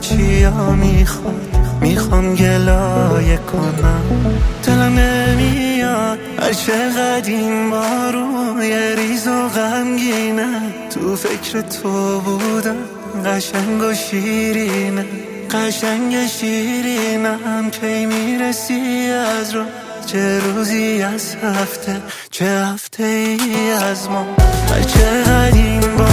چیا میخوام گلایه کنم، دلم نمیاد هر چقدر این بارون یه ریز و غمگینه، تو فکر تو بودم قشنگ و شیرینه، قشنگ شیرینم کی میرسی از رو، چه روزی از هفته چه هفته ای از ما، هر چقدر این